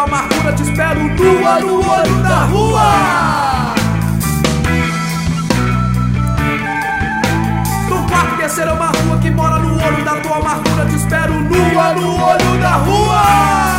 amargura, te espero nua no olho da rua. No quarto terceiro é uma rua que mora no olho da tua amargura, te espero nua no olho da rua.